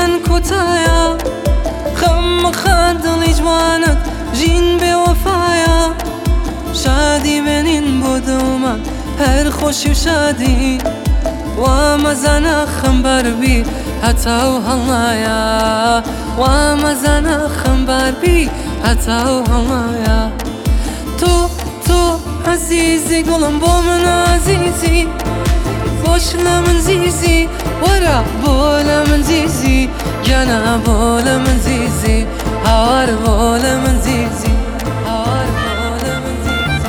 من کۆتایە خەم خەد دڵی جوانت ژین بێوەفایە شادی بێنین بۆ دڵمان هەر خۆشی و شادی وا مەزانە خەمبار بی هەتا و هەڵایە وا مەزانە خەمبار بی هەتا و هەڵایە تۆ عەزیزی گوڵم بۆ من عەزیزی خۆش لە من زیزی وەرە بۆ لە من زیزی گیانە بۆ لە من زیزی هاوار بۆ لە من زیزی هاوار بۆ لە من زیزی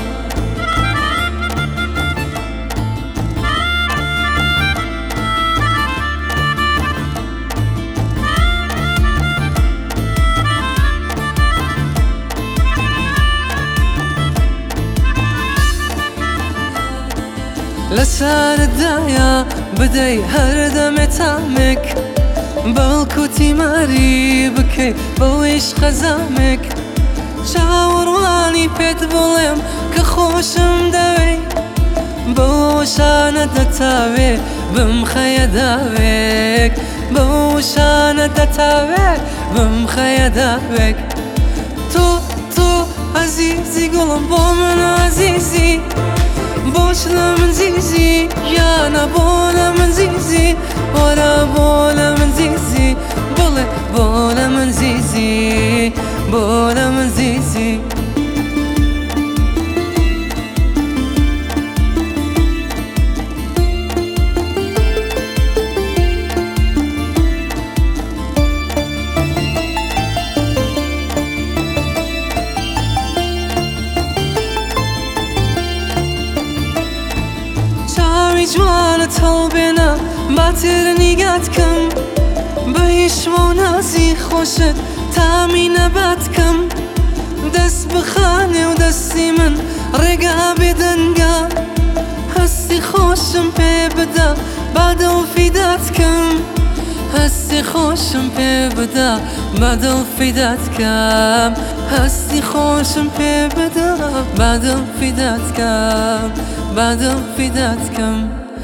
لەسەردایە بدەی هەردەمێ تامێک بەڵکو تیماری بکەی بەوەیش خەزامێک چاوەڕوانی پێت بڵێم کە خۆشم دەوێ بەو شانە دەتاوێ بمخەیە داوێک بەو شانە دەتاوێ بمخەیە داوێک تۆ عەزیزی گوڵم بۆ من عەزیزی بۆش لە من زیزی یانە بۆ لە من زیزی وەرە بۆ لە من زیزی بڵێ بۆ لە من زیزی بۆ لە من زیزی جوانت هەڵبێنە باتر نیگات کەم بە هیشمە و نازی خۆشت تامی نەبات کەم دەست بخانێ و دەستی من ڕێگا بێدەنگا هەستی خۆشم پێ بدە با دڵفیدات کەم هەستی خۆشم پێ بدە با دڵفیدات کەم هەستی خۆشم پێ بدە با دڵفیدات کەم با دڵفیدات کەم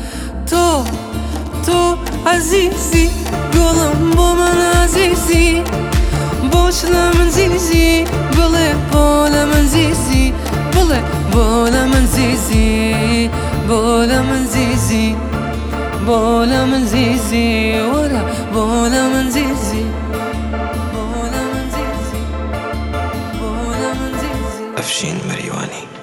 تۆ عەزیزی گوڵم بۆ من عەزیزی بۆچ لە من زیزی بڵێ بۆ لە من زیزی بڵێ بۆ لە من زیزی بۆ لە من زیزی بۆ لە من زیزی وەرە بۆ لە من زیزی بۆ لە من زیزی بۆ لە من زیزی ئەفشین مەریوانی